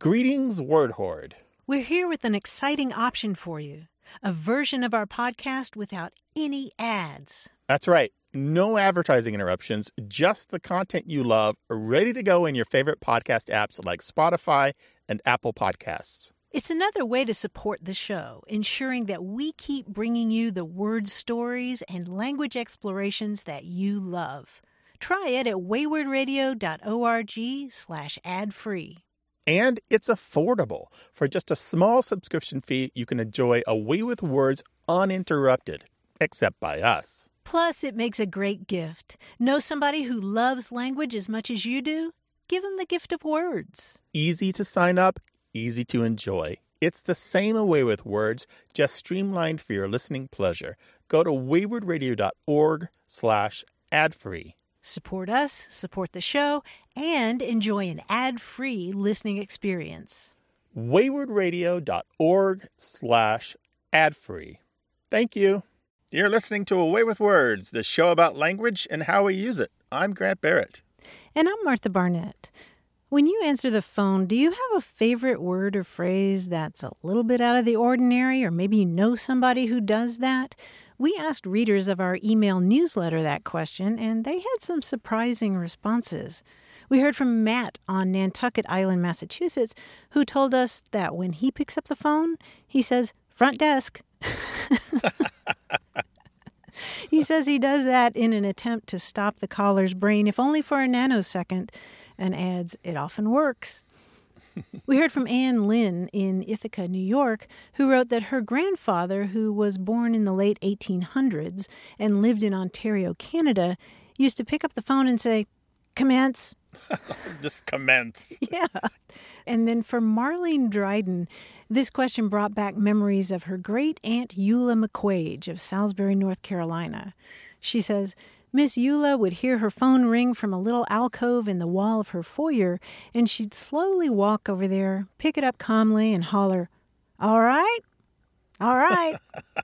Greetings, Word Horde. We're here with an exciting option for you. A version of our podcast without any ads. That's right. No advertising interruptions, just the content you love, ready to go in your favorite podcast apps like Spotify and Apple Podcasts. It's another way to support the show, ensuring that we keep bringing you the word stories and language explorations that you love. Try it at waywardradio.org/ad-free. And it's affordable. For just a small subscription fee, you can enjoy A Way with Words uninterrupted, except by us. Plus, it makes a great gift. Know somebody who loves language as much as you do? Give them the gift of words. Easy to sign up, easy to enjoy. It's the same A Way with Words, just streamlined for your listening pleasure. Go to waywardradio.org/ad-free. Support us, support the show, and enjoy an ad-free listening experience. waywardradio.org/ad-free. Thank you. You're listening to A Way with Words, the show about language and how we use it. I'm Grant Barrett. And I'm Martha Barnett. When you answer the phone, do you have a favorite word or phrase that's a little bit out of the ordinary, or maybe you know somebody who does that? We asked readers of our email newsletter that question, and they had some surprising responses. We heard from Matt on Nantucket Island, Massachusetts, who told us that when he picks up the phone, he says, "Front desk." He says he does that in an attempt to stop the caller's brain, if only for a nanosecond, and adds, "It often works." We heard from Ann Lynn in Ithaca, New York, who wrote that her grandfather, who was born in the late 1800s and lived in Ontario, Canada, used to pick up the phone and say, "Commence." Just commence. Yeah. And then for Marlene Dryden, this question brought back memories of her great-aunt Eula McQuage of Salisbury, North Carolina. She says, Miss Eula would hear her phone ring from a little alcove in the wall of her foyer, and she'd slowly walk over there, pick it up calmly, and holler, "All right? All right."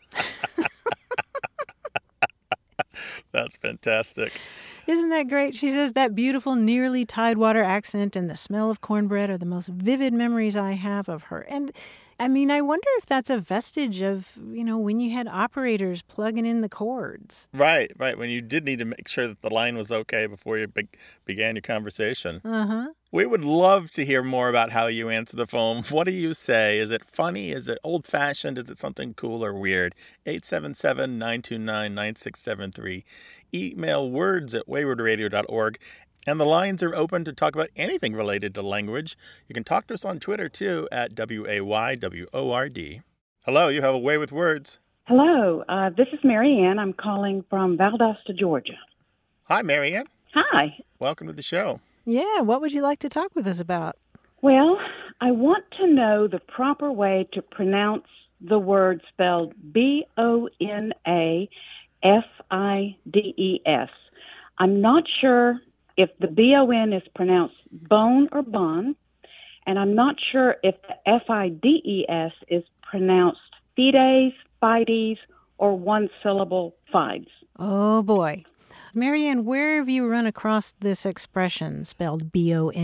That's fantastic. Isn't that great? She says that beautiful, nearly Tidewater accent and the smell of cornbread are the most vivid memories I have of her. And I mean, I wonder if that's a vestige of, when you had operators plugging in the cords. Right. When you did need to make sure that the line was okay before you began your conversation. Uh-huh. We would love to hear more about how you answer the phone. What do you say? Is it funny? Is it old-fashioned? Is it something cool or weird? 877-929-9673. Email words@waywardradio.org. And the lines are open to talk about anything related to language. You can talk to us on Twitter, too, at WAYWORD. Hello, you have A Way with Words. Hello, this is Mary Ann. I'm calling from Valdosta, Georgia. Hi, Mary Ann. Hi. Welcome to the show. Yeah, what would you like to talk with us about? Well, I want to know the proper way to pronounce the word spelled BONAFIDES. I'm not sure if the BON is pronounced bone or bon, and I'm not sure if the FIDES is pronounced fides, or one-syllable fides. Oh, boy. Marianne, where have you run across this expression spelled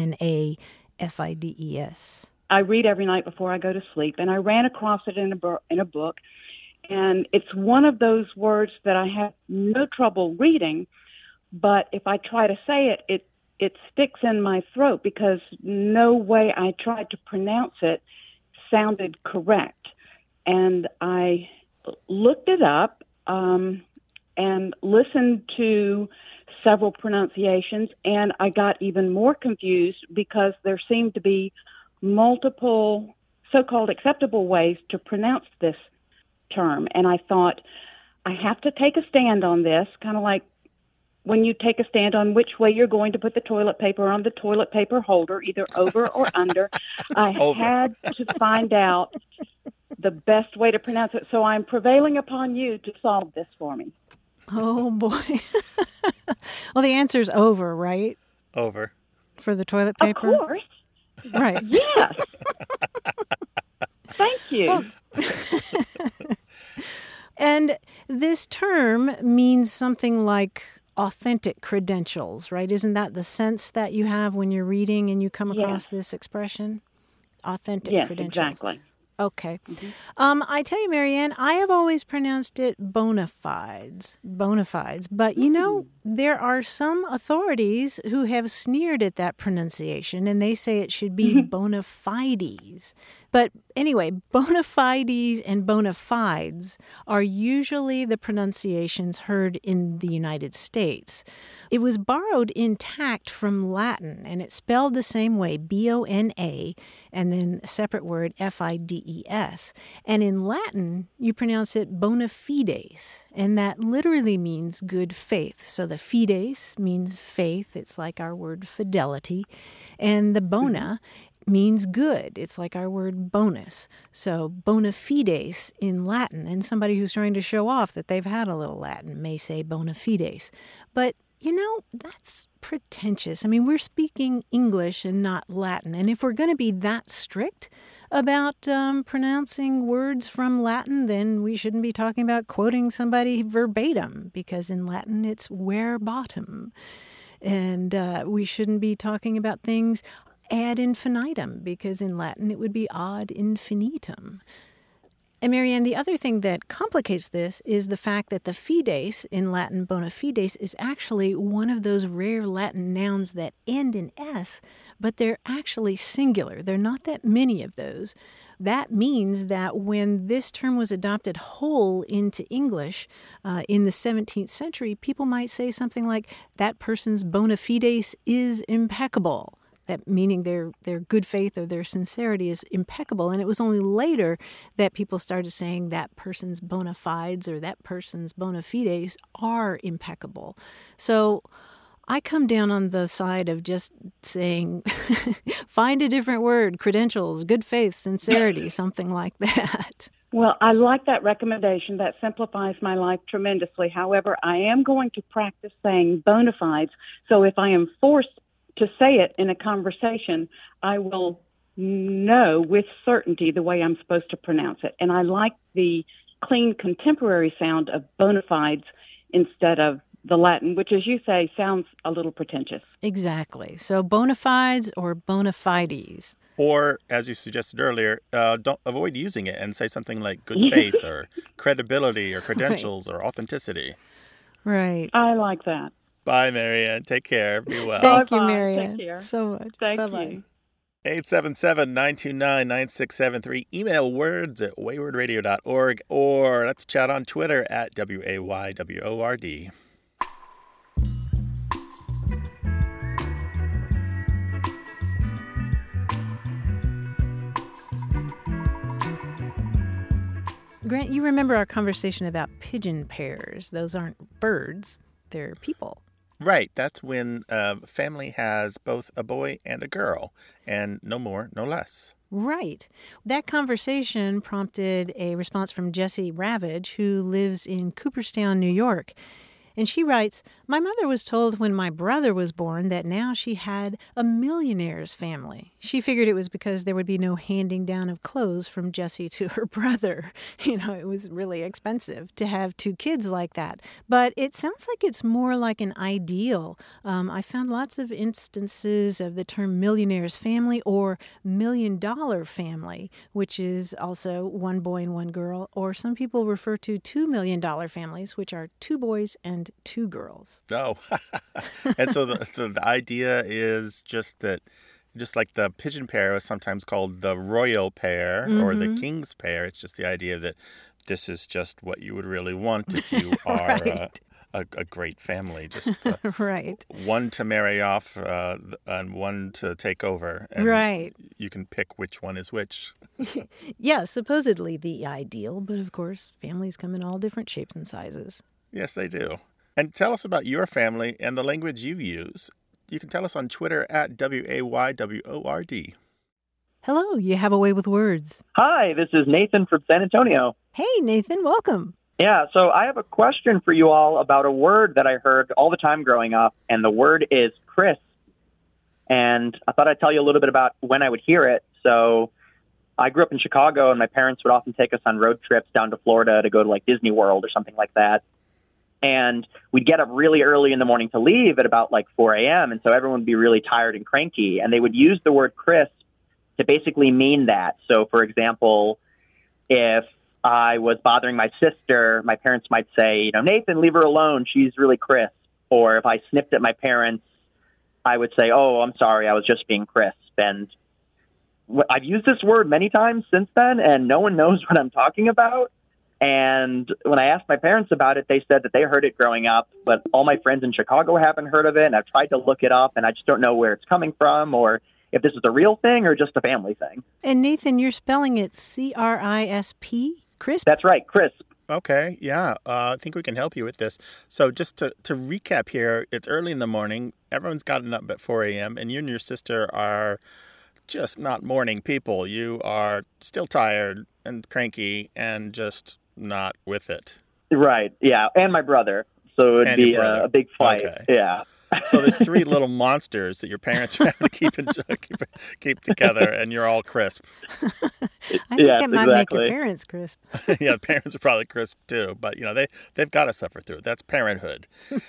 BONAFIDES? I read every night before I go to sleep, and I ran across it in a book, and it's one of those words that I have no trouble reading, but if I try to say it, it sticks in my throat because no way I tried to pronounce it sounded correct. And I looked it up and listened to several pronunciations, and I got even more confused because there seemed to be multiple so-called acceptable ways to pronounce this term. And I thought, I have to take a stand on this, kind of like when you take a stand on which way you're going to put the toilet paper on the toilet paper holder, either over or under. I had to find out the best way to pronounce it. So I'm prevailing upon you to solve this for me. Oh, boy. Well, the answer's over, right? Over. For the toilet paper? Of course. Right. Yes. Thank you. Well, and this term means something like authentic credentials, right? Isn't that the sense that you have when you're reading and you come across this expression? authentic Yes, credentials. exactly. Okay. I tell you, Marianne, I have always pronounced it bona fides. But, there are some authorities who have sneered at that pronunciation, and they say it should be bona fides. But anyway, bona fides and bona fides are usually the pronunciations heard in the United States. It was borrowed intact from Latin, and it's spelled the same way, B-O-N-A, and then a separate word, F-I-D-E-S. And in Latin, you pronounce it bona fides, and that literally means good faith. So the fides means faith. It's like our word fidelity. And the bona means good. It's like our word bonus. So bona fides in Latin, and somebody who's trying to show off that they've had a little Latin may say bona fides. But that's pretentious. I mean, we're speaking English and not Latin. And if we're going to be that strict about pronouncing words from Latin, then we shouldn't be talking about quoting somebody verbatim, because in Latin it's verbatim. And we shouldn't be talking about things ad infinitum, because in Latin it would be ad infinitum. And Marianne, the other thing that complicates this is the fact that the fides in Latin, bona fides, is actually one of those rare Latin nouns that end in S, but they're actually singular. There are not that many of those. That means that when this term was adopted whole into English in the 17th century, people might say something like, that person's bona fides is impeccable. That meaning their good faith or their sincerity is impeccable. And it was only later that people started saying that person's bona fides or that person's bona fides are impeccable. So I come down on the side of just saying, find a different word, credentials, good faith, sincerity, something like that. Well, I like that recommendation. That simplifies my life tremendously. However, I am going to practice saying bona fides. So if I am forced to say it in a conversation, I will know with certainty the way I'm supposed to pronounce it. And I like the clean contemporary sound of bona fides instead of the Latin, which, as you say, sounds a little pretentious. Exactly. So bona fides or bona fides. Or, as you suggested earlier, don't avoid using it and say something like good faith or credibility or credentials or authenticity. Right. I like that. Bye, Marianne. Take care. Be well. Thank you, Bye-bye. Marianne, Take care. so much. Thank Bye-bye. you. 877-929-9673. Email words@waywardradio.org, or let's chat on Twitter at WAYWORD. Grant, you remember our conversation about pigeon pairs. Those aren't birds, they're people. Right. That's when a family has both a boy and a girl, and no more, no less. Right. That conversation prompted a response from Jessie Ravage, who lives in Cooperstown, New York. And she writes, my mother was told when my brother was born that now she had a millionaire's family. She figured it was because there would be no handing down of clothes from Jessie to her brother. It was really expensive to have two kids like that. But it sounds like it's more like an ideal. I found lots of instances of the term millionaire's family or $1,000,000 family, which is also one boy and one girl. Or some people refer to $2 million families, which are two boys and two girls. Oh, and so the idea is just that, just like the pigeon pair is sometimes called the royal pair or the king's pair, it's just the idea that this is just what you would really want if you are Right. a great family. Just Right. one to marry off and one to take over. And Right. you can pick which one is which. Yeah, supposedly the ideal, but of course, families come in all different shapes and sizes. Yes, they do. And tell us about your family and the language you use. You can tell us on Twitter at WAYWORD. Hello, you have a way with words. Hi, this is Nathan from San Antonio. Hey, Nathan, welcome. Yeah, so I have a question for you all about a word that I heard all the time growing up, and the word is Chris. And I thought I'd tell you a little bit about when I would hear it. So I grew up in Chicago, and my parents would often take us on road trips down to Florida to go to like Disney World or something like that. And we'd get up really early in the morning to leave at about like 4 a.m. And so everyone would be really tired and cranky. And they would use the word crisp to basically mean that. So, for example, if I was bothering my sister, my parents might say, Nathan, leave her alone. She's really crisp. Or if I snipped at my parents, I would say, oh, I'm sorry, I was just being crisp. And I've used this word many times since then, and no one knows what I'm talking about. And when I asked my parents about it, they said that they heard it growing up, but all my friends in Chicago haven't heard of it, and I've tried to look it up, and I just don't know where it's coming from or if this is a real thing or just a family thing. And Nathan, you're spelling it C-R-I-S-P? Crisp? That's right, crisp. Okay, yeah, I think we can help you with this. So just to recap here, it's early in the morning. Everyone's gotten up at 4 a.m., and you and your sister are just not morning people. You are still tired and cranky and just not with it. Right, yeah, and my brother. So it'd be a big fight. Okay. Yeah. So there's three little monsters that your parents are having to keep together, and you're all crisp. I think that might make your parents crisp. Yeah, parents are probably crisp too, but they've got to suffer through it. That's parenthood.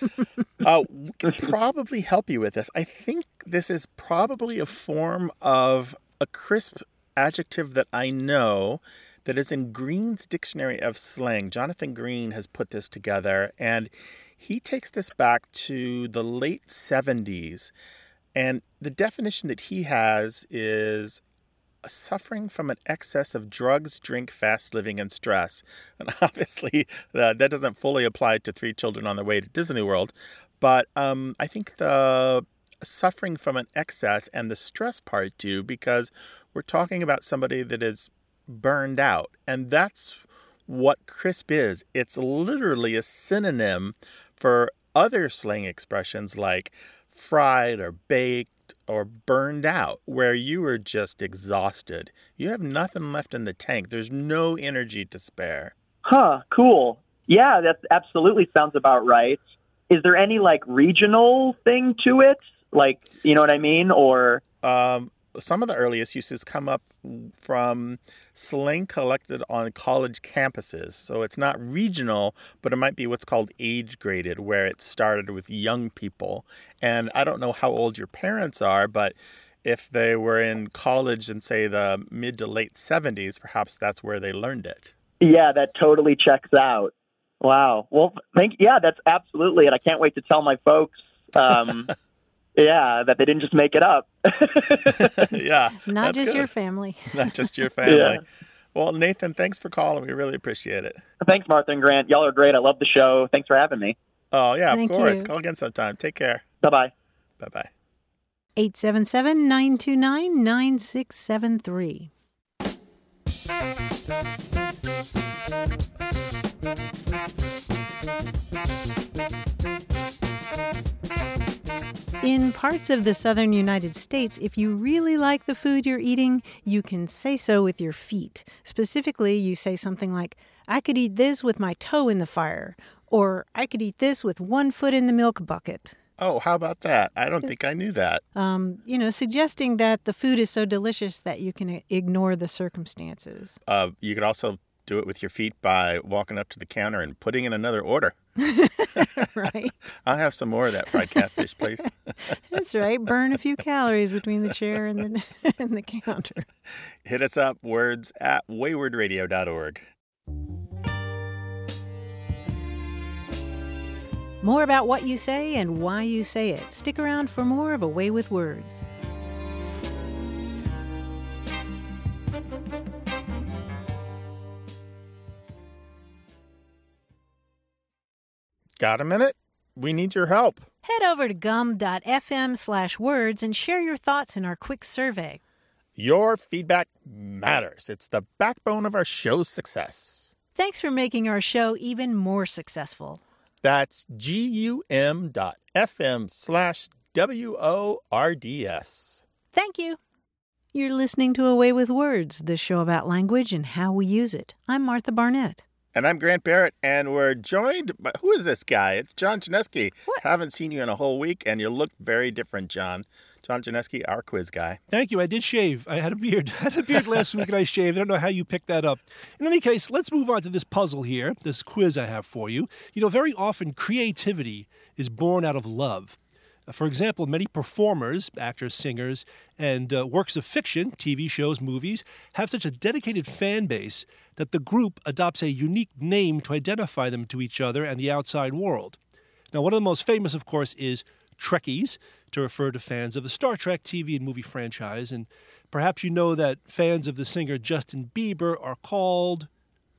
We can probably help you with this. I think this is probably a form of a crisp adjective that I know that is in Green's Dictionary of Slang. Jonathan Green has put this together, and he takes this back to the late 70s. And the definition that he has is suffering from an excess of drugs, drink, fast living, and stress. And obviously, that doesn't fully apply to 3 children on their way to Disney World. But I think the suffering from an excess and the stress part too, because we're talking about somebody that is burned out. And that's what crisp is. It's literally a synonym for other slang expressions like fried or baked or burned out, where you are just exhausted. You have nothing left in the tank. There's no energy to spare. Huh, cool. Yeah, that absolutely sounds about right. Is there any regional thing to it? You know what I mean? Or some of the earliest uses come up from slang collected on college campuses. So it's not regional, but it might be what's called age graded, where it started with young people. And I don't know how old your parents are, but if they were in college in, say, the mid to late 70s, perhaps that's where they learned it. Yeah, that totally checks out. Wow. Well, that's absolutely it. I can't wait to tell my folks. Yeah, that they didn't just make it up. Yeah. Not just good. Your family. Not just your family. Yeah. Well, Nathan, thanks for calling. We really appreciate it. Thanks, Martha and Grant. Y'all are great. I love the show. Thanks for having me. Oh, yeah, Thank of course. you. Call again sometime. Take care. Bye-bye. Bye-bye. 877-929-9673. In parts of the southern United States, if you really like the food you're eating, you can say so with your feet. Specifically, you say something like, I could eat this with my toe in the fire, or I could eat this with one foot in the milk bucket. Oh, how about that? I don't think I knew that. Suggesting that the food is so delicious that you can ignore the circumstances. You could also do it with your feet by walking up to the counter and putting in another order. Right. I'll have some more of that fried catfish, please. That's right. Burn a few calories between the chair and the counter. Hit us up, words@waywardradio.org. More about what you say and why you say it. Stick around for more of A Way with Words. Got a minute? We need your help. Head over to gum.fm/words and share your thoughts in our quick survey. Your feedback matters. It's the backbone of our show's success. Thanks for making our show even more successful. That's gum.fm/WORDS. Thank you. You're listening to A Way with Words, the show about language and how we use it. I'm Martha Barnett. And I'm Grant Barrett, and we're joined by, who is this guy? It's John Chaneski. What? Haven't seen you in a whole week, and you look very different, John. John Chaneski, our quiz guy. Thank you. I did shave. I had a beard. Last week, and I shaved. I don't know how you picked that up. In any case, let's move on to this puzzle here, this quiz I have for you. Very often creativity is born out of love. For example, many performers, actors, singers, and works of fiction, TV shows, movies, have such a dedicated fan base that the group adopts a unique name to identify them to each other and the outside world. Now, one of the most famous, of course, is Trekkies, to refer to fans of the Star Trek TV and movie franchise. And perhaps you know that fans of the singer Justin Bieber are called...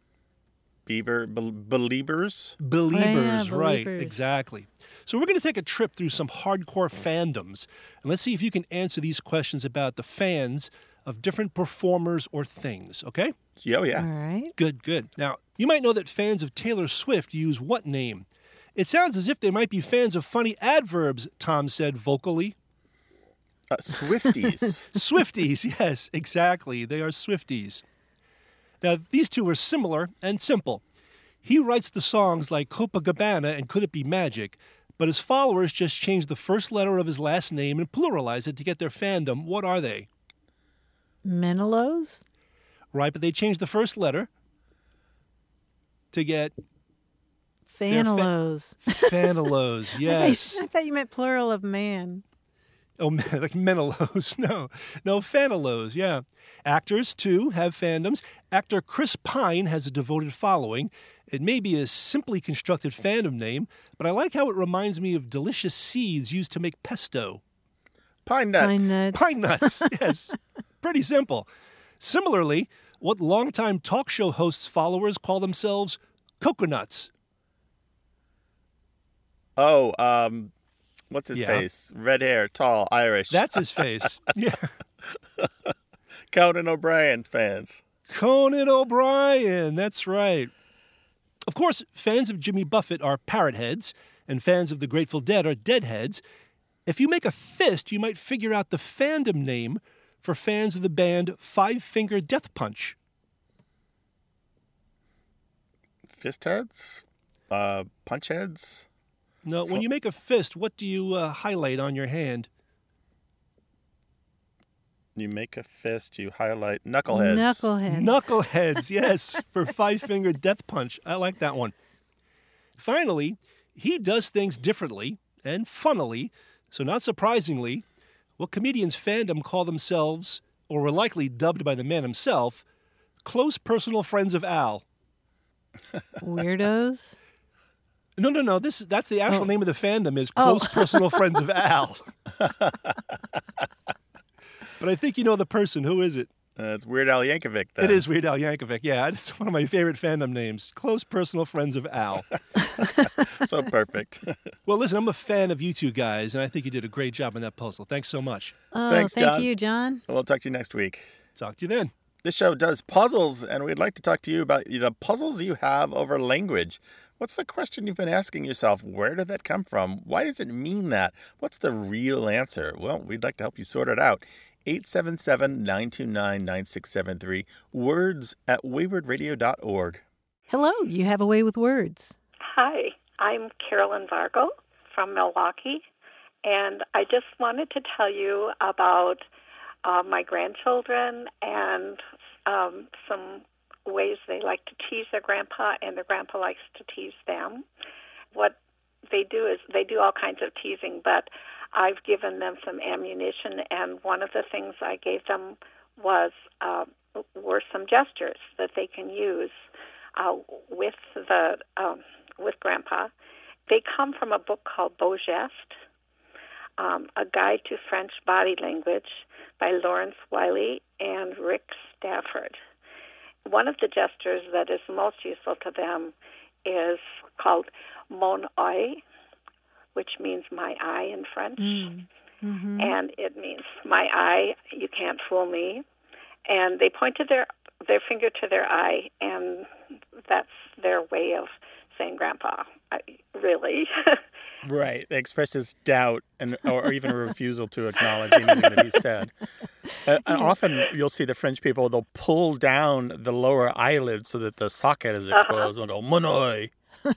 Beliebers? Beliebers, right, Beliebers. exactly. So we're going to take a trip through some hardcore fandoms, and let's see if you can answer these questions about the fans of different performers or things, okay? Oh, yeah. All right. Good, good. Now, you might know that fans of Taylor Swift use what name? It sounds as if they might be fans of funny adverbs, Tom said vocally. Swifties. Swifties, yes, exactly. They are Swifties. Now, these two are similar and simple. He writes the songs like Copacabana and Could It Be Magic, but his followers just change the first letter of his last name and pluralize it to get their fandom. What are they? Menelos? Right, but they change the first letter to get Fanelos. Fanelos, yes. I thought you meant plural of man. Oh, like Menelos. No, Fanelos, yeah. Actors, too, have fandoms. Actor Chris Pine has a devoted following. It may be a simply constructed fandom name, but I like how it reminds me of delicious seeds used to make pesto. Pine nuts. Pine nuts. Pine nuts, yes. Pretty simple. Similarly, what longtime talk show hosts' followers call themselves coconuts. Oh, what's his Yeah. face? Red hair, tall, Irish. That's his face. Yeah. Conan O'Brien fans. Conan O'Brien, that's right. Of course, fans of Jimmy Buffett are parrot heads, and fans of the Grateful Dead are deadheads. If you make a fist, you might figure out the fandom name for fans of the band Five Finger Death Punch. Fist heads? Punch heads? No, when you make a fist, what do you highlight on your hand? You make a fist, you highlight knuckleheads. Knuckleheads. Knuckleheads, yes, for Five Finger Death Punch. I like that one. Finally, he does things differently and funnily, so not surprisingly, what comedians' fandom call themselves, or were likely dubbed by the man himself, close personal friends of Al. Weirdos? No. That's the actual Oh. name of the fandom is Close Personal Friends of Al. But I think you know the person. Who is it? It's Weird Al Yankovic, then. It is Weird Al Yankovic. Yeah, it's one of my favorite fandom names. Close Personal Friends of Al. So perfect. Well, listen, I'm a fan of you two guys, and I think you did a great job on that puzzle. Thanks so much. Oh, Thanks, thank John. you, John. We'll talk to you next week. Talk to you then. This show does puzzles, and we'd like to talk to you about the puzzles you have over language. What's the question you've been asking yourself? Where did that come from? Why does it mean that? What's the real answer? Well, we'd like to help you sort it out. 877-929-9673. Words at waywardradio.org. Hello, you have a way with words. Hi, I'm Carolyn Vargo from Milwaukee, and I just wanted to tell you about my grandchildren and some ways they like to tease their grandpa, and their grandpa likes to tease them. What they do is they do all kinds of teasing, but I've given them some ammunition, and one of the things I gave them were some gestures that they can use with Grandpa. They come from a book called Beau Geste, A Guide to French Body Language by Lawrence Wiley and Rick Stafford. One of the gestures that is most useful to them is called mon oeil, which means my eye in French. Mm-hmm. And it means my eye, you can't fool me. And they pointed their finger to their eye, and that's their way of saying Grandpa. Really? Right. They express his doubt or even a refusal to acknowledge anything that he said. And often you'll see the French people, they'll pull down the lower eyelid so that the socket is exposed and go, mon oeil.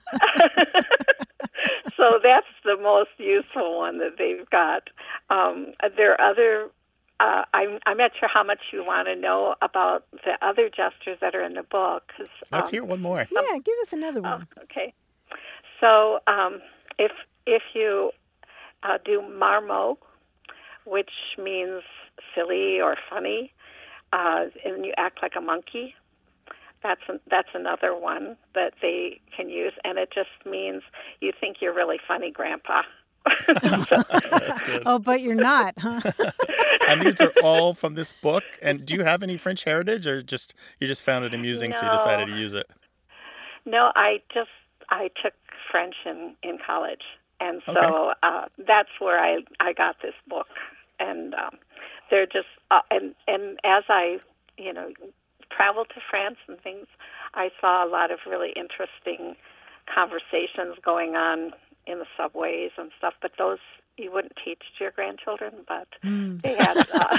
So that's the most useful one that they've got. There are other, I'm not sure how much you want to know about the other gestures that are in the book. Let's hear one more. Yeah, give us another one. Okay. So if you do marmot, which means silly or funny, and you act like a monkey. That's another one that they can use, and it just means you think you're really funny, Grandpa. That's good. Oh, but you're not, huh? And these are all from this book. And do you have any French heritage, or you just found it amusing, so you decided to use it? No, I took French in college, and so that's where I got this book. And they're just and as I traveled to France and things, I saw a lot of really interesting conversations going on in the subways and stuff, but those you wouldn't teach to your grandchildren, but they had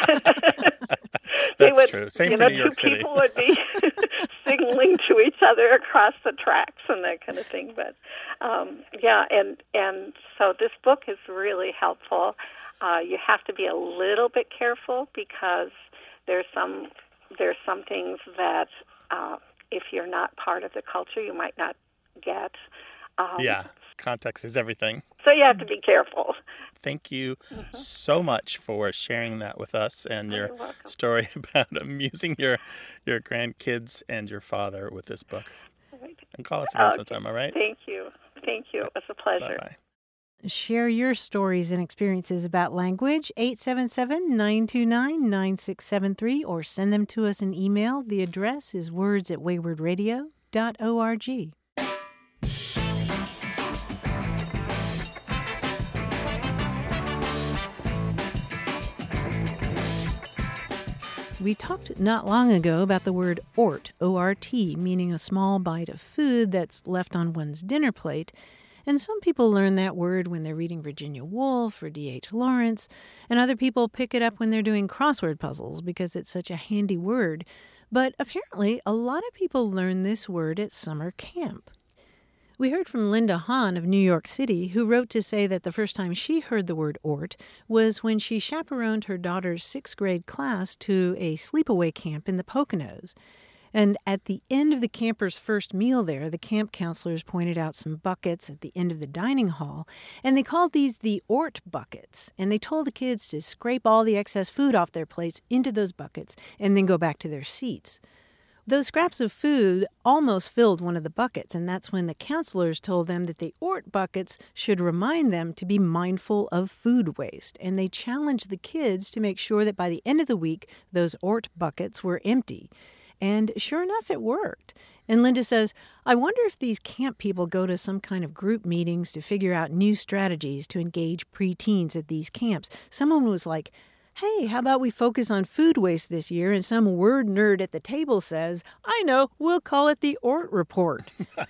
That's true. Same for New York two City. people would be signaling to each other across the tracks and that kind of thing. But and so this book is really helpful. You have to be a little bit careful because there's some things that if you're not part of the culture, you might not get. Context is everything. So you have to be careful. Thank you so much for sharing that with us and your You're welcome. story about amusing your grandkids and your father with this book. Right. And call us again sometime, all right? Thank you. It was a pleasure. Bye-bye. Share your stories and experiences about language, 877-929-9673, or send them to us in email. The address is words@waywardradio.org. We talked not long ago about the word ort, O-R-T, meaning a small bite of food that's left on one's dinner plate. And some people learn that word when they're reading Virginia Woolf or D.H. Lawrence, and other people pick it up when they're doing crossword puzzles because it's such a handy word. But apparently, a lot of people learn this word at summer camp. We heard from Linda Hahn of New York City, who wrote to say that the first time she heard the word ort was when she chaperoned her daughter's 6th grade class to a sleepaway camp in the Poconos. And at the end of the campers' first meal there, the camp counselors pointed out some buckets at the end of the dining hall, and they called these the ort buckets. And they told the kids to scrape all the excess food off their plates into those buckets and then go back to their seats. Those scraps of food almost filled one of the buckets, and that's when the counselors told them that the ort buckets should remind them to be mindful of food waste. And they challenged the kids to make sure that by the end of the week, those ort buckets were empty. And sure enough, it worked. And Linda says, I wonder if these camp people go to some kind of group meetings to figure out new strategies to engage preteens at these camps. Someone was like, hey, how about we focus on food waste this year? And some word nerd at the table says, I know, we'll call it the Ort Report.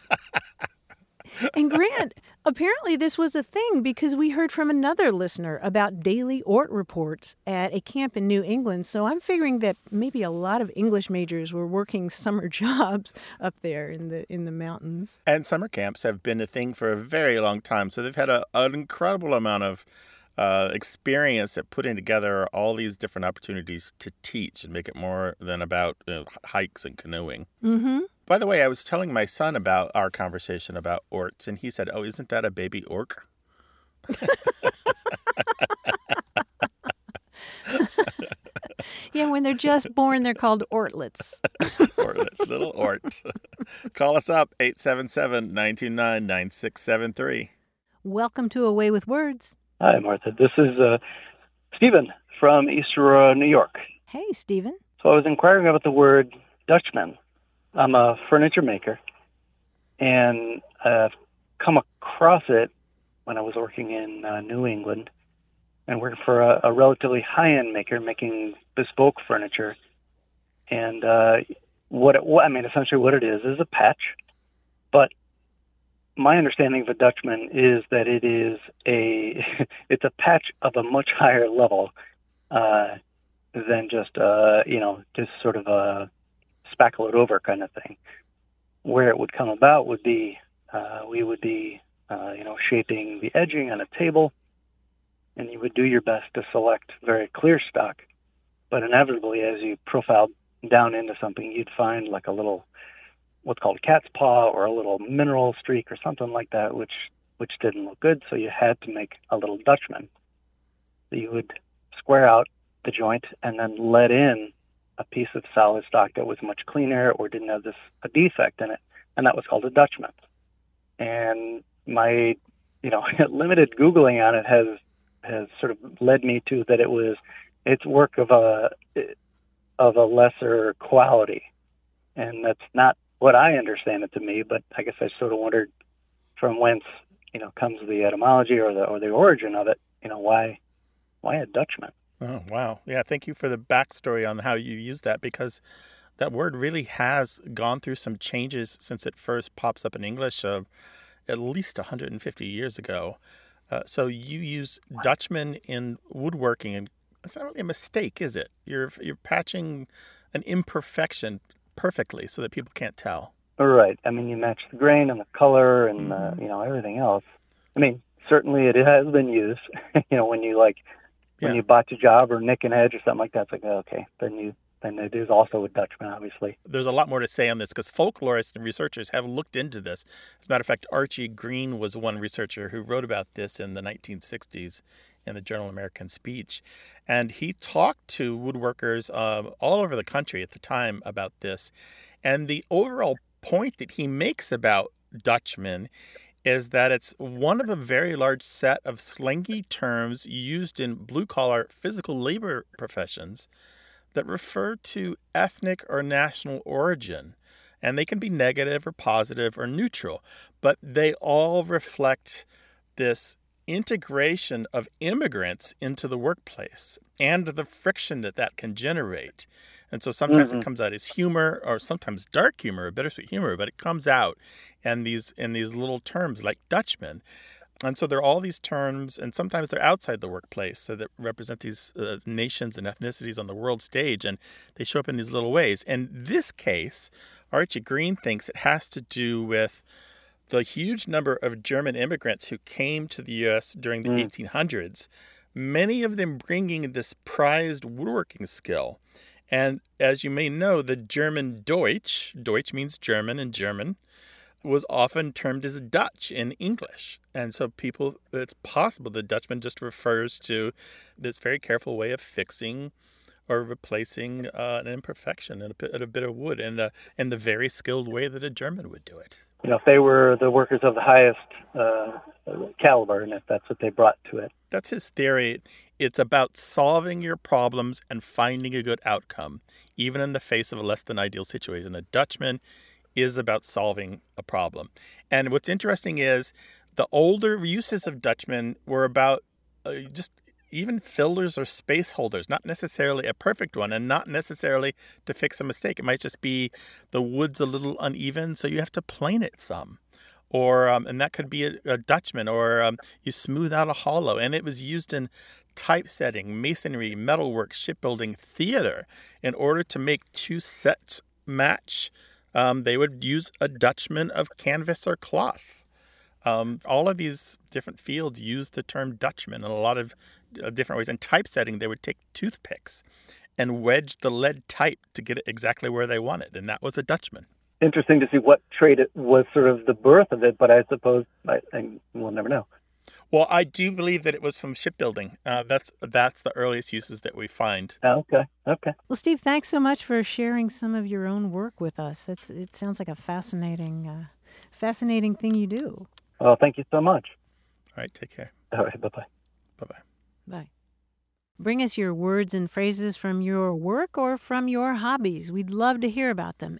And Grant, apparently this was a thing because we heard from another listener about daily Ort reports at a camp in New England. So I'm figuring that maybe a lot of English majors were working summer jobs up there in the mountains. And summer camps have been a thing for a very long time. So they've had an incredible amount of experience at putting together all these different opportunities to teach and make it more than about hikes and canoeing. Mm-hmm. By the way, I was telling my son about our conversation about orts, and he said, oh, isn't that a baby orc? Yeah, when they're just born, they're called ortlets. Ortlets, little ort. Call us up, 877-929-9673. Welcome to A Way with Words. Hi, Martha. This is Stephen from East Aurora, New York. Hey, Stephen. So I was inquiring about the word Dutchman. I'm a furniture maker, and I've come across it when I was working in New England and working for a relatively high-end maker making bespoke furniture. And essentially what it is a patch, but my understanding of a Dutchman is that it is it's a patch of a much higher level than just sort of a spackle it over kind of thing. Where it would come about would be we would be shaping the edging on a table, and you would do your best to select very clear stock, but inevitably as you profile down into something, you'd find like a little what's called cat's paw or a little mineral streak or something like that, which which didn't look good, so you had to make a little Dutchman. So you would square out the joint and then let in a piece of solid stock that was much cleaner or didn't have a defect in it, and that was called a Dutchman. And my limited Googling on it has sort of led me to that it's work of a lesser quality, and that's not what I understand it to me. But I guess I sort of wondered from whence comes the etymology or the origin of it. Why a Dutchman? Oh, wow. Yeah, thank you for the backstory on how you use that, because that word really has gone through some changes since it first pops up in English at least 150 years ago. So you use Dutchman in woodworking, and it's not really a mistake, is it? You're patching an imperfection perfectly so that people can't tell. Right. I mean, you match the grain and the color and everything else. I mean, certainly it has been used. When you botch a job or nick an edge or something like that, it's like, okay, then it is also a Dutchman, obviously. There's a lot more to say on this because folklorists and researchers have looked into this. As a matter of fact, Archie Green was one researcher who wrote about this in the 1960s in the Journal of American Speech. And he talked to woodworkers all over the country at the time about this. And the overall point that he makes about Dutchman is that it's one of a very large set of slangy terms used in blue-collar physical labor professions that refer to ethnic or national origin. And they can be negative or positive or neutral, but they all reflect this integration of immigrants into the workplace and the friction that can generate. And so sometimes it comes out as humor, or sometimes dark humor, or bittersweet humor, but it comes out in these little terms like Dutchman. And so there are all these terms, and sometimes they're outside the workplace, so that represent these nations and ethnicities on the world stage, and they show up in these little ways. In this case, Archie Green thinks it has to do with the huge number of German immigrants who came to the U.S. during the 1800s, many of them bringing this prized woodworking skill. And as you may know, the German Deutsch means German in German, was often termed as Dutch in English. And so it's possible the Dutchman just refers to this very careful way of fixing or replacing an imperfection in a bit of wood in the very skilled way that a German would do it. If they were the workers of the highest caliber, and if that's what they brought to it. That's his theory. It's about solving your problems and finding a good outcome, even in the face of a less than ideal situation. A Dutchman is about solving a problem. And what's interesting is the older uses of Dutchman were about just even fillers or space holders, not necessarily a perfect one and not necessarily to fix a mistake. It might just be the wood's a little uneven, so you have to plane it some. Or and that could be a Dutchman, or you smooth out a hollow. And it was used in typesetting, masonry, metalwork, shipbuilding, theater. In order to make two sets match, they would use a Dutchman of canvas or cloth. All of these different fields use the term Dutchman in a lot of different ways. In typesetting, they would take toothpicks and wedge the lead type to get it exactly where they want it, and that was a Dutchman. Interesting to see what trade it was sort of the birth of it, but I suppose we'll never know. Well, I do believe that it was from shipbuilding. That's the earliest uses that we find. Okay. Well, Steve, thanks so much for sharing some of your own work with us. It sounds like a fascinating thing you do. Well, thank you so much. All right, take care. All right, bye-bye. Bye-bye. Bye. Bring us your words and phrases from your work or from your hobbies. We'd love to hear about them.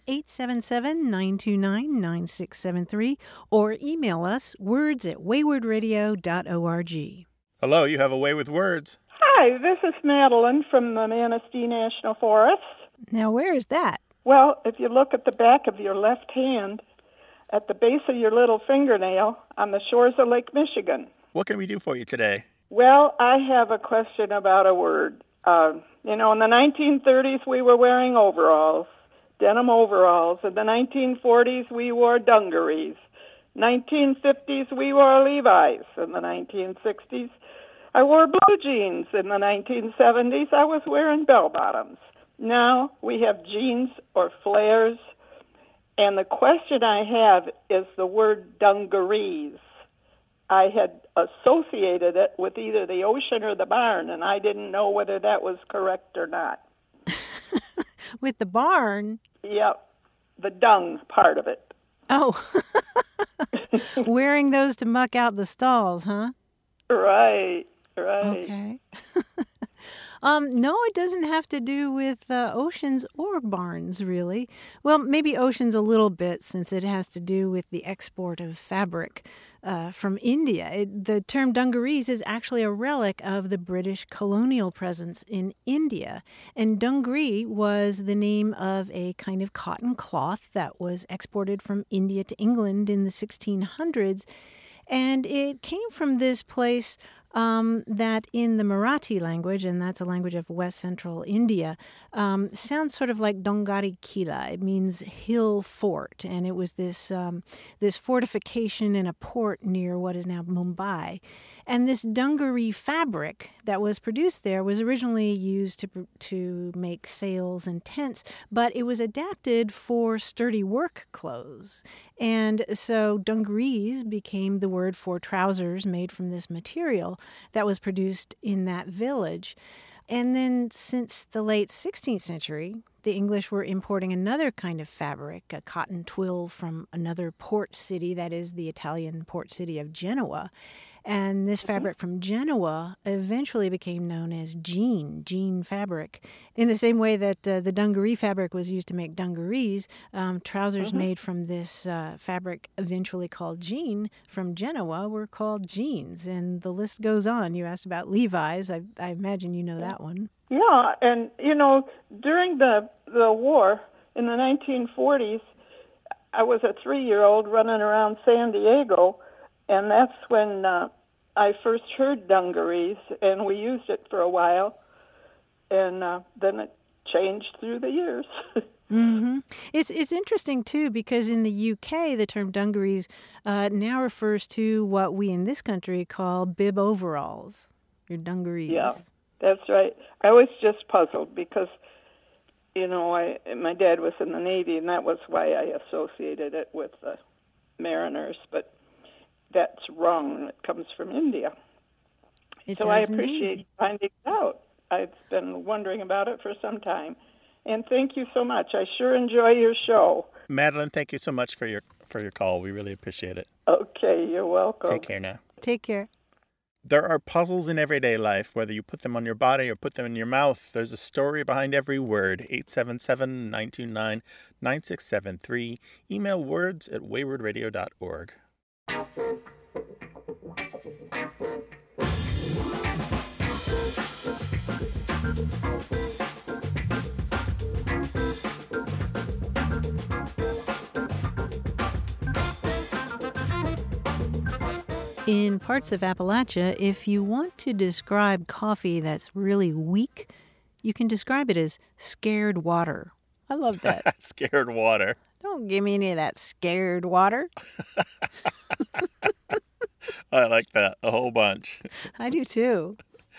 877-929-9673 or email us words@waywardradio.org. Hello, you have a way with words. Hi, this is Madeline from the Manistee National Forest. Now, where is that? Well, if you look at the back of your left hand, at the base of your little fingernail, on the shores of Lake Michigan. What can we do for you today? Well, I have a question about a word. In the 1930s, we were wearing overalls, denim overalls. In the 1940s, we wore dungarees. 1950s, we wore Levi's. In the 1960s, I wore blue jeans. In the 1970s, I was wearing bell-bottoms. Now we have jeans or flares. And the question I have is the word dungarees. I had associated it with either the ocean or the barn, and I didn't know whether that was correct or not. With the barn? Yep, the dung part of it. Oh, wearing those to muck out the stalls, huh? Right. Okay. No, it doesn't have to do with oceans or barns, really. Well, maybe oceans a little bit, since it has to do with the export of fabric from India. The term dungarees is actually a relic of the British colonial presence in India. And dungaree was the name of a kind of cotton cloth that was exported from India to England in the 1600s. And it came from this place that in the Marathi language, and that's a language of West Central India, sounds sort of like Dongari Kila. It means hill fort, and it was this fortification in a port near what is now Mumbai. And this dungaree fabric that was produced there was originally used to make sails and tents, but it was adapted for sturdy work clothes. And so dungarees became the word for trousers made from this material that was produced in that village. And then since the late 16th century, the English were importing another kind of fabric, a cotton twill from another port city, that is the Italian port city of Genoa. And this fabric from Genoa eventually became known as jean fabric. In the same way that the dungaree fabric was used to make dungarees, trousers made from this fabric eventually called jean from Genoa were called jeans. And the list goes on. You asked about Levi's. I imagine you know that one. Yeah, and, during the war in the 1940s, I was a 3-year-old running around San Diego, and that's when I first heard dungarees, and we used it for a while, and then it changed through the years. Mm-hmm. It's interesting, too, because in the UK, the term dungarees now refers to what we in this country call bib overalls, your dungarees. Yeah, that's right. I was just puzzled because, my dad was in the Navy, and that was why I associated it with the Mariners, but that's wrong. It comes from India. So I appreciate finding out. I've been wondering about it for some time. And thank you so much. I sure enjoy your show. Madeline, thank you so much for your call. We really appreciate it. Okay, you're welcome. Take care now. Take care. There are puzzles in everyday life, whether you put them on your body or put them in your mouth. There's a story behind every word. 877-929-9673. Email words@waywardradio.org. In parts of Appalachia, if you want to describe coffee that's really weak, you can describe it as scared water. I love that. Scared water. Don't give me any of that scared water. I like that a whole bunch. I do too.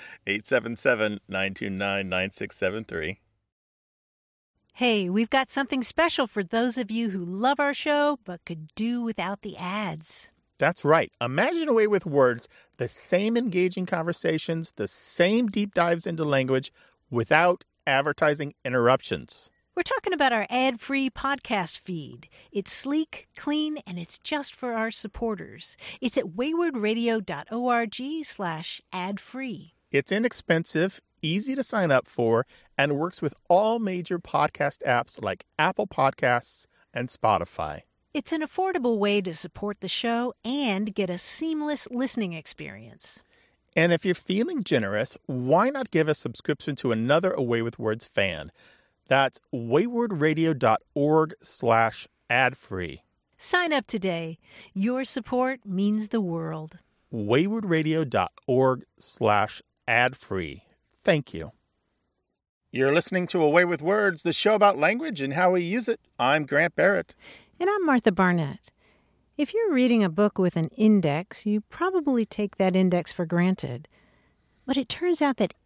877-929-9673. Hey, we've got something special for those of you who love our show but could do without the ads. That's right. Imagine a way with words, the same engaging conversations, the same deep dives into language without advertising interruptions. We're talking about our ad-free podcast feed. It's sleek, clean, and it's just for our supporters. It's at waywardradio.org/ad-free. It's inexpensive, easy to sign up for, and works with all major podcast apps like Apple Podcasts and Spotify. It's an affordable way to support the show and get a seamless listening experience. And if you're feeling generous, why not give a subscription to another Away with Words fan? That's waywardradio.org/ad-free. Sign up today. Your support means the world. waywardradio.org/ad-free. Thank you. You're listening to Away with Words, the show about language and how we use it. I'm Grant Barrett. And I'm Martha Barnett. If you're reading a book with an index, you probably take that index for granted. But it turns out that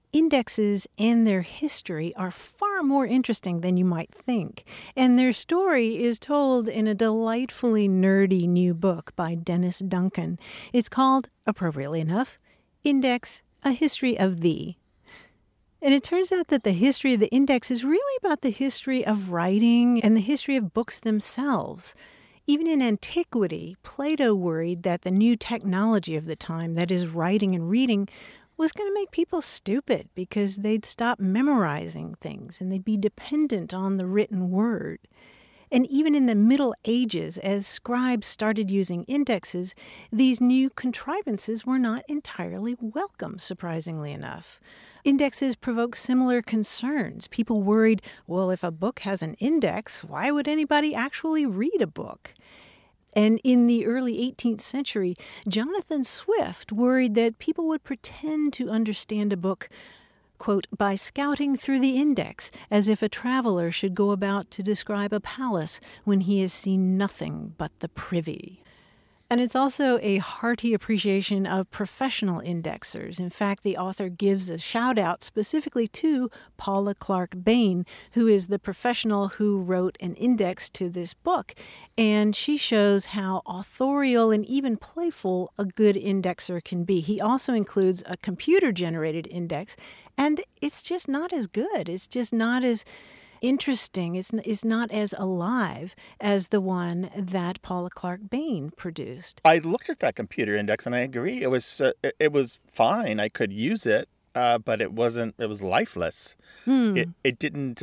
Indexes and their history are far more interesting than you might think, and their story is told in a delightfully nerdy new book by Dennis Duncan. It's called, appropriately enough, Index, A History of Thee. And it turns out that the history of the index is really about the history of writing and the history of books themselves. Even in antiquity, Plato worried that the new technology of the time, that is writing and reading, was going to make people stupid because they'd stop memorizing things and they'd be dependent on the written word. And even in the Middle Ages, as scribes started using indexes, these new contrivances were not entirely welcome, surprisingly enough. Indexes provoke similar concerns. People worried, well, if a book has an index, why would anybody actually read a book? And in the early 18th century, Jonathan Swift worried that people would pretend to understand a book, quote, by scouting through the index, as if a traveler should go about to describe a palace when he has seen nothing but the privy. And it's also a hearty appreciation of professional indexers. In fact, the author gives a shout-out specifically to Paula Clark Bain, who is the professional who wrote an index to this book. And she shows how authorial and even playful a good indexer can be. He also includes a computer-generated index, and it's just not as good. It's just not as interesting, is not as alive as the one that Paula Clark Bain produced. I looked at that computer index and I agree. It was fine. I could use it, but it wasn't. It was lifeless. It didn't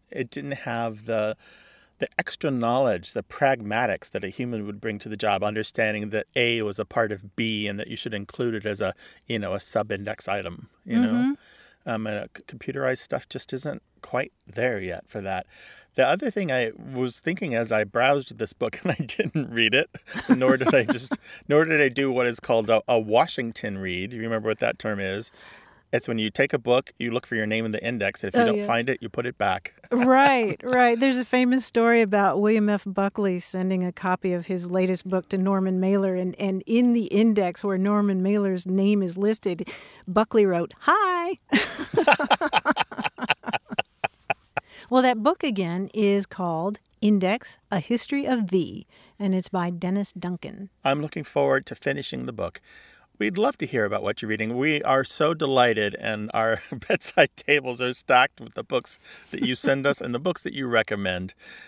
have the extra knowledge, the pragmatics that a human would bring to the job, understanding that A was a part of B and that you should include it as a sub-index item. And computerized stuff just isn't quite there yet for that. The other thing I was thinking as I browsed this book, and I didn't read it, nor did I do what is called a Washington read. Do you remember what that term is? It's when you take a book, you look for your name in the index, and if you don't find it, you put it back. Right. There's a famous story about William F. Buckley sending a copy of his latest book to Norman Mailer, and in the index where Norman Mailer's name is listed, Buckley wrote, "Hi." Well, that book, again, is called Index, A History of Thee, and it's by Dennis Duncan. I'm looking forward to finishing the book. We'd love to hear about what you're reading. We are so delighted, and our bedside tables are stacked with the books that you send us and the books that you recommend.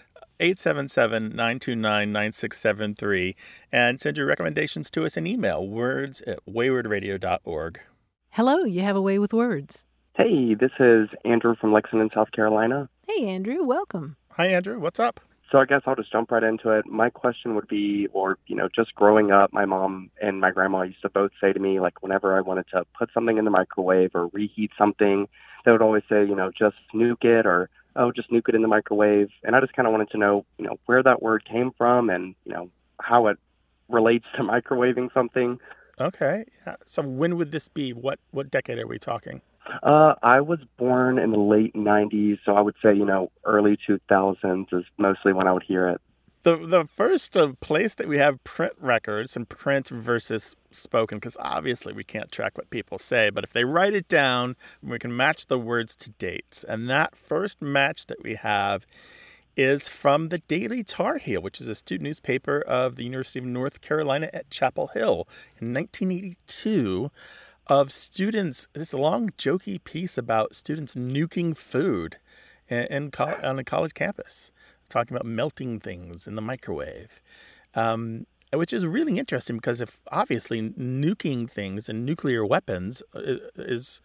877-929-9673, and send your recommendations to us in email, words@waywardradio.org. Hello, you have a way with words. Hey, this is Andrew from Lexington, South Carolina. Hey, Andrew, welcome. Hi, Andrew. What's up? So I guess I'll just jump right into it. My question would be, just growing up, my mom and my grandma used to both say to me, like, whenever I wanted to put something in the microwave or reheat something, they would always say, just nuke it, or, oh, just nuke it in the microwave. And I just kind of wanted to know, where that word came from and, how it relates to microwaving something. Okay. Yeah. So when would this be? What decade are we talking? I was born in the late 90s, so I would say, early 2000s is mostly when I would hear it. The first place that we have print records and print versus spoken, because obviously we can't track what people say, but if they write it down, we can match the words to dates. And that first match that we have is from the Daily Tar Heel, which is a student newspaper of the University of North Carolina at Chapel Hill in 1982. Of students, this long jokey piece about students nuking food on a college campus, talking about melting things in the microwave, which is really interesting because if obviously nuking things and nuclear weapons is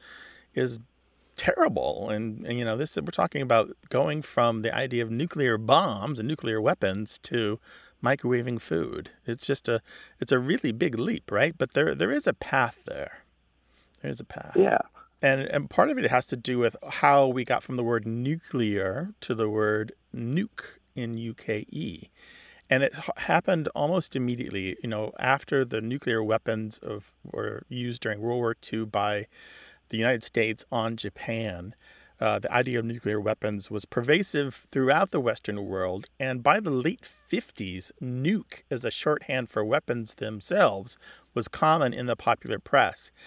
terrible, and this we're talking about going from the idea of nuclear bombs and nuclear weapons to microwaving food. It's a really big leap, right? But there is a path there. There's a path. Yeah. And part of it has to do with how we got from the word nuclear to the word nuke, N-U-K-E. And it happened almost immediately, after the nuclear weapons were used during World War II by the United States on Japan. The idea of nuclear weapons was pervasive throughout the Western world. And by the late 50s, nuke as a shorthand for weapons themselves was common in the popular press.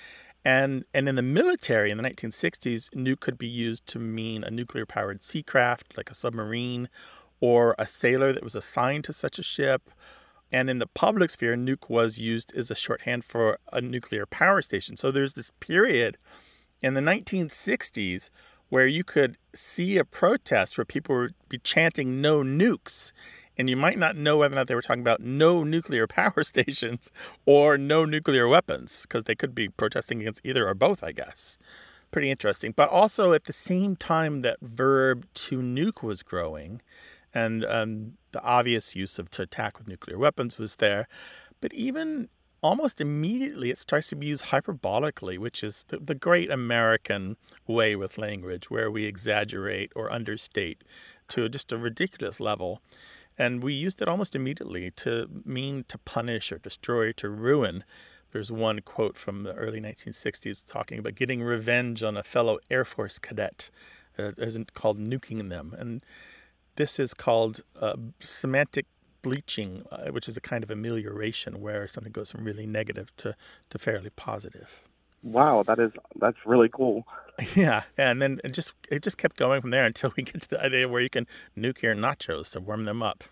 And in the military in the 1960s, nuke could be used to mean a nuclear-powered sea craft, like a submarine, or a sailor that was assigned to such a ship. And in the public sphere, nuke was used as a shorthand for a nuclear power station. So there's this period in the 1960s where you could see a protest where people would be chanting "no nukes," and you might not know whether or not they were talking about no nuclear power stations or no nuclear weapons, because they could be protesting against either or both, I guess. Pretty interesting. But also at the same time that verb to nuke was growing, and the obvious use of to attack with nuclear weapons was there, but even almost immediately it starts to be used hyperbolically, which is the great American way with language, where we exaggerate or understate to just a ridiculous level. And we used it almost immediately to mean to punish or destroy, to ruin. There's one quote from the early 1960s talking about getting revenge on a fellow Air Force cadet, called nuking them. And this is called semantic bleaching, which is a kind of amelioration where something goes from really negative to fairly positive. Wow, that's really cool. Yeah, and then it just kept going from there until we get to the idea where you can nuke your nachos to warm them up.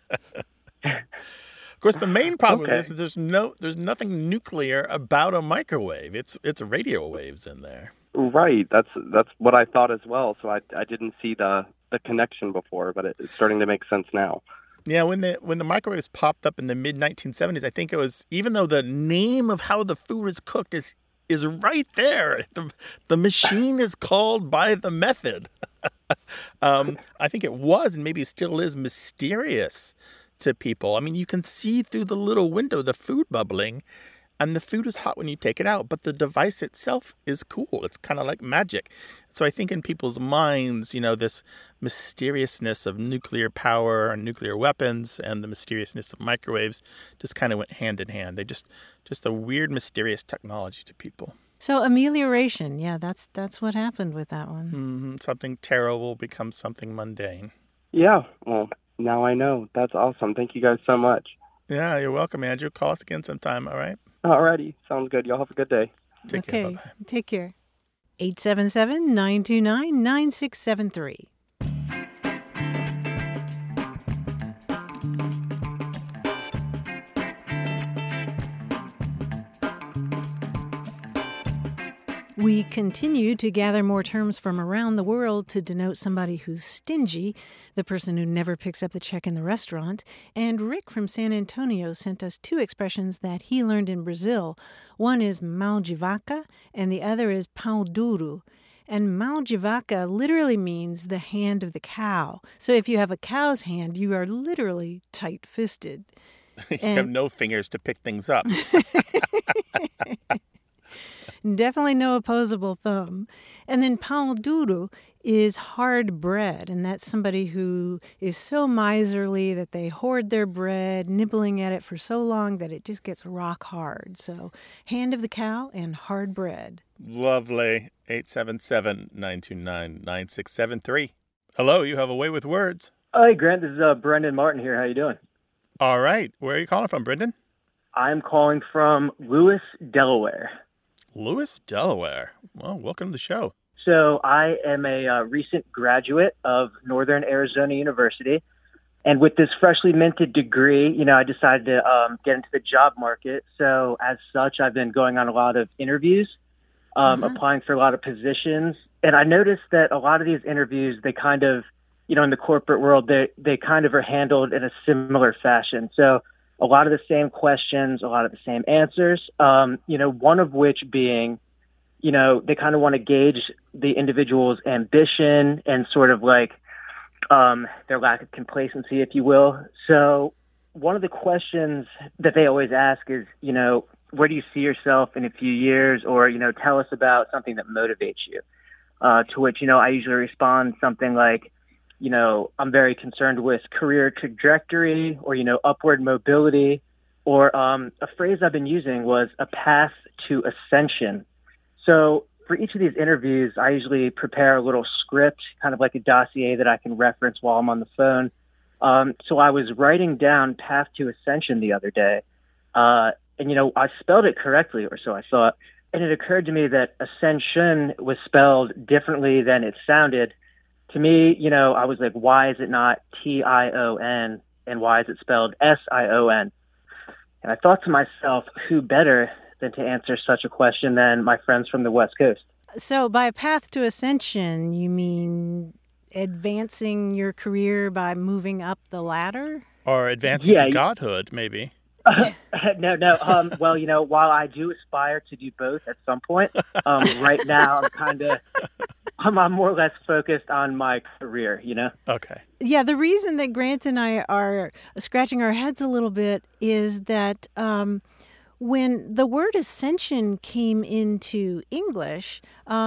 Of course, the main problem is there's nothing nuclear about a microwave. It's radio waves in there. Right, that's what I thought as well. So I didn't see the connection before, but it's starting to make sense now. Yeah, when the microwaves popped up in the mid-1970s, I think it was, even though the name of how the food is cooked is right there. The machine is called by the method. I think it was, and maybe still is, mysterious to people. I mean, you can see through the little window the food bubbling, and the food is hot when you take it out, but the device itself is cool. It's kind of like magic. So I think in people's minds, this mysteriousness of nuclear power and nuclear weapons and the mysteriousness of microwaves just kind of went hand in hand. They just a weird, mysterious technology to people. So amelioration, yeah, that's what happened with that one. Mm-hmm. Something terrible becomes something mundane. Yeah, well, now I know. That's awesome. Thank you guys so much. Yeah, you're welcome, Andrew. Call us again sometime, all right? Alrighty, sounds good. Y'all have a good day. Take care. Bye-bye. Take care. 877-929-9673. We continue to gather more terms from around the world to denote somebody who's stingy, the person who never picks up the check in the restaurant. And Rick from San Antonio sent us two expressions that he learned in Brazil. One is mão de vaca, and the other is pão duro. And mão de vaca literally means the hand of the cow. So if you have a cow's hand, you are literally tight-fisted. You have no fingers to pick things up. Definitely no opposable thumb. And then pão duro is hard bread, and that's somebody who is so miserly that they hoard their bread, nibbling at it for so long that it just gets rock hard. So hand of the cow and hard bread. Lovely. 877-929-9673. Hello, you have a way with words. Hi, Grant. This is Brendan Martin here. How you doing? All right. Where are you calling from, Brendan? I'm calling from Lewis, Delaware. Lewis, Delaware. Well, welcome to the show. So I am a recent graduate of Northern Arizona University. And with this freshly minted degree, I decided to get into the job market. So as such, I've been going on a lot of interviews, applying for a lot of positions. And I noticed that a lot of these interviews, they kind of, in the corporate world, they kind of are handled in a similar fashion. So a lot of the same questions, a lot of the same answers, one of which being, they kind of want to gauge the individual's ambition and sort of like their lack of complacency, if you will. So one of the questions that they always ask is, where do you see yourself in a few years? Or, tell us about something that motivates you. To which, I usually respond something like, I'm very concerned with career trajectory or, upward mobility, or a phrase I've been using was a path to ascension. So for each of these interviews, I usually prepare a little script, kind of like a dossier that I can reference while I'm on the phone. So I was writing down path to ascension the other day, and, I spelled it correctly, or so I thought. and it occurred to me that ascension was spelled differently than it sounded. To me, I was like, why is it not Tion, and why is it spelled Sion? And I thought to myself, who better than to answer such a question than my friends from the West Coast? So by a path to ascension, you mean advancing your career by moving up the ladder? Or advancing to godhood, maybe. No. Well, while I do aspire to do both at some point, right now I'm more or less focused on my career, Okay. Yeah, the reason that Grant and I are scratching our heads a little bit is that when the word ascension came into English,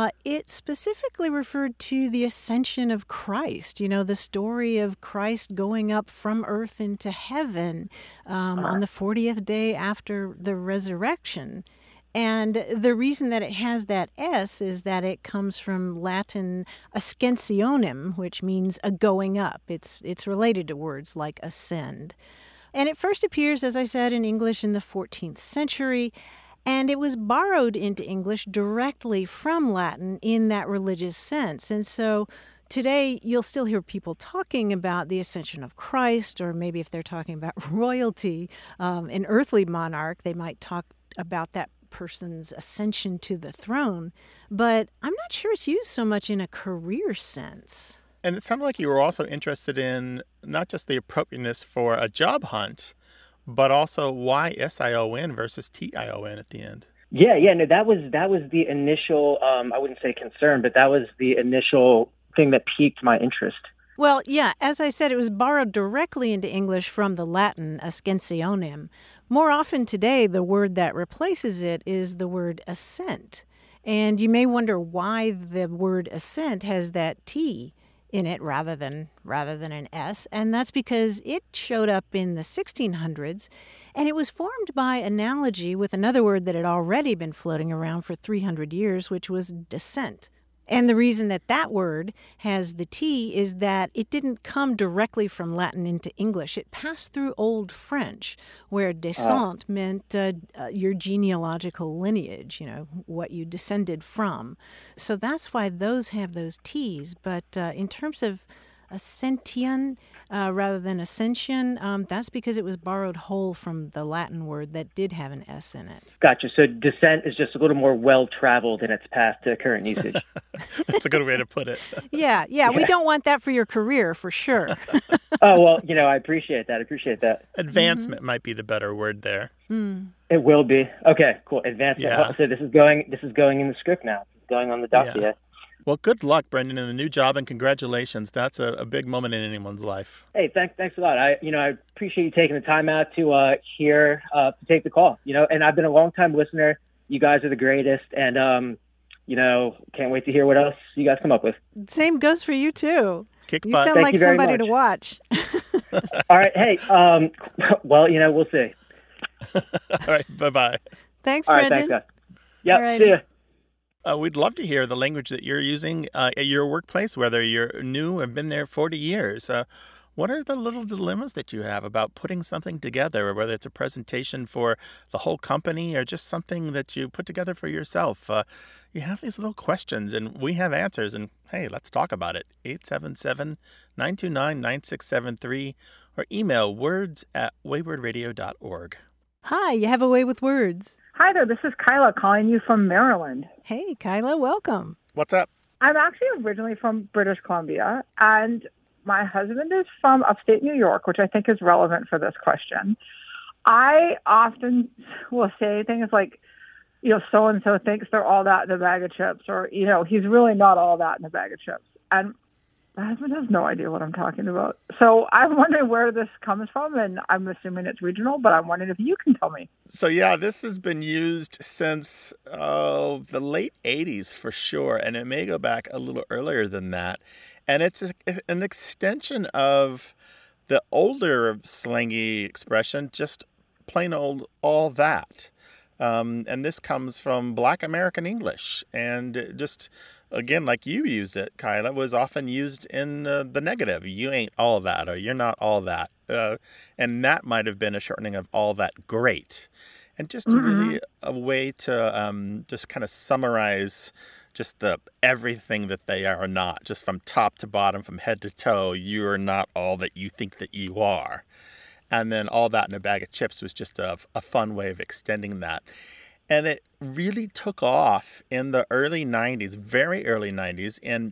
it specifically referred to the ascension of Christ, the story of Christ going up from earth into heaven on the 40th day after the resurrection. And the reason that it has that S is that it comes from Latin ascensionem, which means a going up. It's related to words like ascend. And it first appears, as I said, in English in the 14th century, and it was borrowed into English directly from Latin in that religious sense. And so today you'll still hear people talking about the ascension of Christ, or maybe if they're talking about royalty, an earthly monarch, they might talk about that person's ascension to the throne. But I'm not sure it's used so much in a career sense. And it sounded like you were also interested in not just the appropriateness for a job hunt, but also why SION versus TION at the end. Yeah, no, that was the initial, I wouldn't say concern, but that was the initial thing that piqued my interest. Well, yeah, as I said, it was borrowed directly into English from the Latin ascensionem. More often today, the word that replaces it is the word ascent. And you may wonder why the word ascent has that T in it rather than an S, and that's because it showed up in the 1600s, and it was formed by analogy with another word that had already been floating around for 300 years, which was descent. And the reason that word has the T is that it didn't come directly from Latin into English. It passed through Old French, where descent meant your genealogical lineage, what you descended from. So that's why those have those T's. But in terms of ascension rather than ascension, that's because it was borrowed whole from the Latin word that did have an S in it. Gotcha. So descent is just a little more well-traveled in its path to current usage. That's a good way to put it. Yeah. We don't want that for your career, for sure. Oh, well, I appreciate that. Advancement might be the better word there. It will be. Okay, cool. Advancement. Yeah. So this is going in the script now. This is going on the dossier. Yeah. Well, good luck, Brendan, in the new job, and congratulations. That's a big moment in anyone's life. Hey, thanks a lot. I appreciate you taking the time out to take the call. And I've been a long time listener. You guys are the greatest, and can't wait to hear what else you guys come up with. Same goes for you too. Kick you butt. sound Thank like you very somebody much. to watch. All right. Hey. Well, we'll see. All right. Bye-bye. Thanks, All right. Brendan. Thanks, guys. Yep. Alrighty. See ya. We'd love to hear the language that you're using at your workplace, whether you're new and been there 40 years. What are the little dilemmas that you have about putting something together, whether it's a presentation for the whole company or just something that you put together for yourself? You have these little questions, and we have answers. And, hey, let's talk about it. 877-929-9673 or email words@waywardradio.org. Hi, you have a way with words. Hi there, this is Kyla calling you from Maryland. Hey, Kyla, welcome. What's up? I'm actually originally from British Columbia, and my husband is from upstate New York, which I think is relevant for this question. I often will say things like, so-and-so thinks they're all that in a bag of chips, or, he's really not all that in a bag of chips. And my husband has no idea what I'm talking about. So I'm wondering where this comes from, and I'm assuming it's regional, but I'm wondering if you can tell me. So, yeah, this has been used since the late 80s for sure, and it may go back a little earlier than that. And it's an extension of the older slangy expression, just plain old all that. And this comes from Black American English, and just... Again, like you use it, Kyla, was often used in the negative. You ain't all that, or you're not all that. And that might have been a shortening of all that great. and just really a way to just kind of summarize just everything that they are not, just from top to bottom, from head to toe. You are not all that you think that you are. And then All That in a Bag of Chips was just a fun way of extending that. And it really took off in the early 90s, very early 90s. In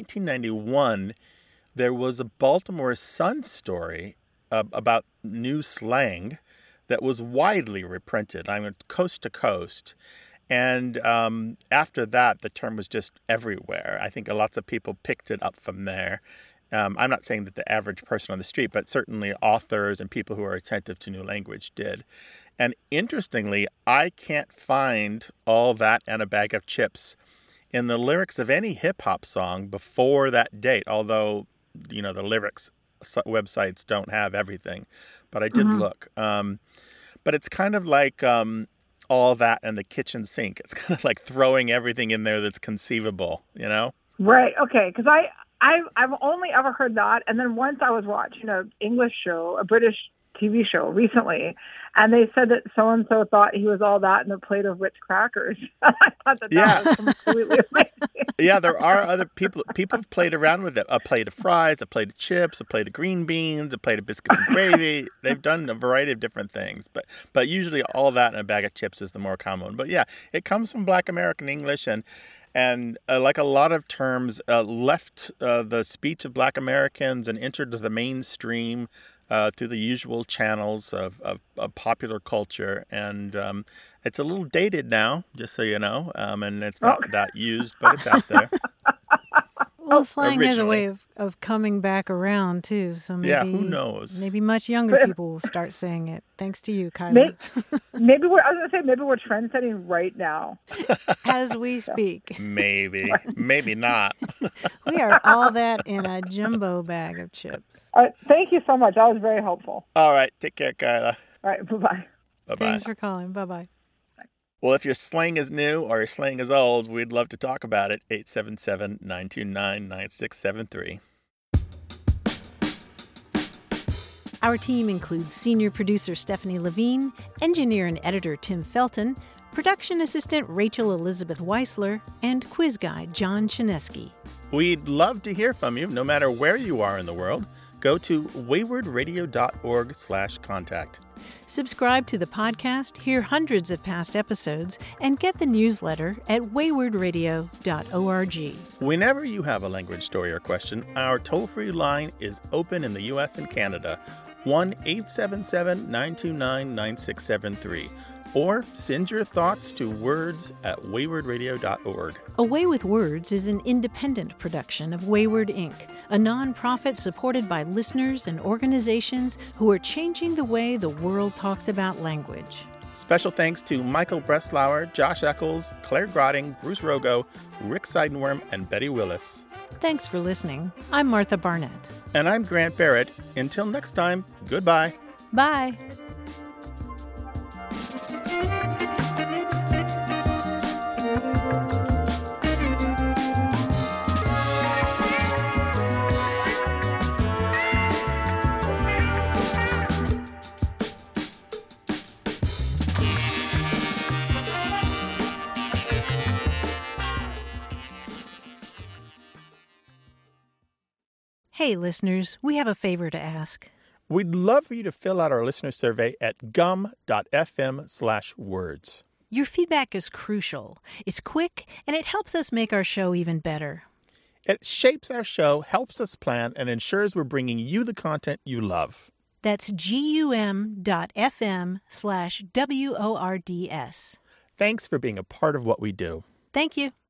1991, there was a Baltimore Sun story about new slang that was widely reprinted, coast to coast. And after that, the term was just everywhere. I think lots of people picked it up from there. I'm not saying that the average person on the street, but certainly authors and people who are attentive to new language did. And interestingly, I can't find All That and a Bag of Chips in the lyrics of any hip-hop song before that date, although, the lyrics websites don't have everything. But I did look. But it's kind of like All That and the kitchen sink. It's kind of like throwing everything in there that's conceivable, Right. Okay. Because I've only ever heard that. And then once I was watching an English show, a British TV show recently, and they said that so-and-so thought he was all that in a plate of Ritz crackers. I thought that was completely amazing. Yeah, there are other people. People have played around with it. A plate of fries, a plate of chips, a plate of green beans, a plate of biscuits and gravy. They've done a variety of different things. But usually All That and a Bag of Chips is the more common one. But yeah, it comes from Black American English, and like a lot of terms, left the speech of Black Americans and entered the mainstream through the usual channels of popular culture. And it's a little dated now, just so you know, and it's not that used, but it's out there. Well, slang has a way of coming back around, too. So maybe, who knows? Maybe much younger people will start saying it. Thanks to you, Kylie. Maybe we're trendsetting right now. As we speak. Maybe not. We are all that in a jumbo bag of chips. Thank you so much. That was very helpful. All right. Take care, Kyla. All right. Bye-bye. Bye-bye. Thanks for calling. Bye-bye. Well, if your slang is new or your slang is old, we'd love to talk about it. 877-929-9673. Our team includes senior producer Stephanie Levine, engineer and editor Tim Felton, production assistant Rachel Elizabeth Weisler, and quiz guy John Chinesky. We'd love to hear from you, no matter where you are in the world. Go to waywardradio.org/contact. Subscribe to the podcast, hear hundreds of past episodes, and get the newsletter at waywardradio.org. Whenever you have a language story or question, our toll-free line is open in the U.S. and Canada, 1-877-929-9673. Or send your thoughts to words@waywardradio.org. A Way with Words is an independent production of Wayward Inc., a nonprofit supported by listeners and organizations who are changing the way the world talks about language. Special thanks to Michael Breslauer, Josh Eccles, Claire Grotting, Bruce Rogo, Rick Seidenworm, and Betty Willis. Thanks for listening. I'm Martha Barnett. And I'm Grant Barrett. Until next time, goodbye. Bye. Hey, listeners, we have a favor to ask. We'd love for you to fill out our listener survey at gum.fm/words. Your feedback is crucial. It's quick, and it helps us make our show even better. It shapes our show, helps us plan, and ensures we're bringing you the content you love. That's gum.fm/WORDS. Thanks for being a part of what we do. Thank you.